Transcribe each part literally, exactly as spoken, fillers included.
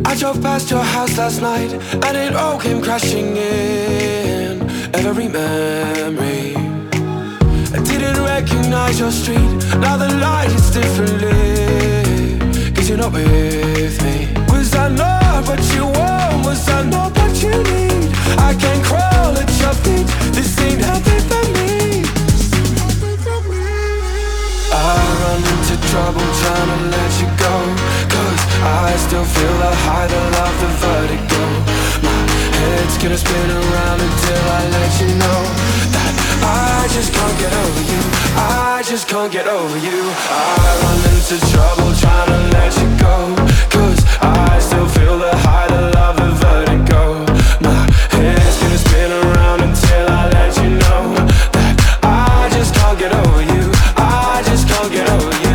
I drove past your house last night and it all came crashing in. Every memory, I didn't recognize your street. Now the light is differently, cause you're not with me. Was I not what you want? Was I not what you need? I can't crawl at your feet. This ain't healthy for me. I run into trouble trying to let you go, cause I still feel the high, the love, the vertigo. My head's gonna spin around until I let you know that I just can't get over you. I just can't get over you. I run into trouble trying to let you go, cause I still feel the high, the love, the vertigo. My head's gonna spin around until I let you know that I just can't get over you. I just can't get over you.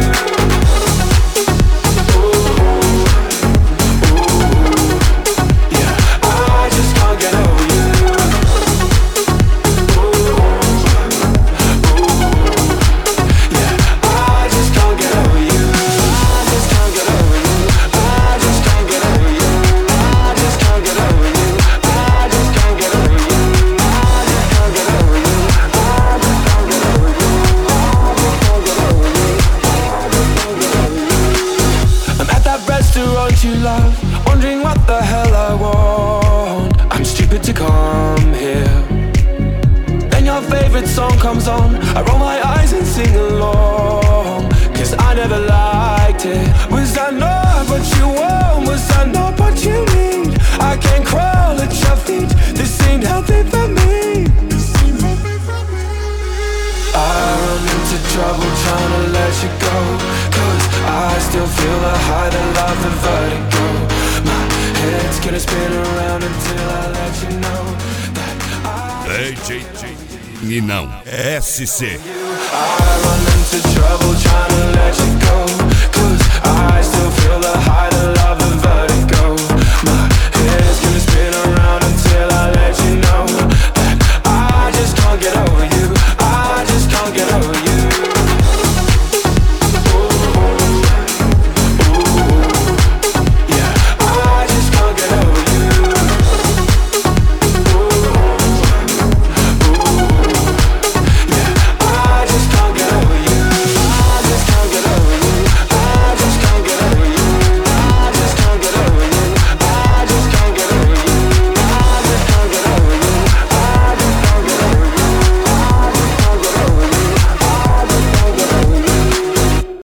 You love, wondering what the hell I want. I'm stupid to come here. Then your favorite song comes on, I roll my eyes and sing along, cause I never liked it. Was I not what you want? Was I not what you need? I can't crawl at your feet. This ain't healthy for me. I run into trouble trying to let you go, cause I still feel the high, the love, the vertigo. My head's gonna spin around until I let you know that I D J E não, S C. I run into trouble trying to let you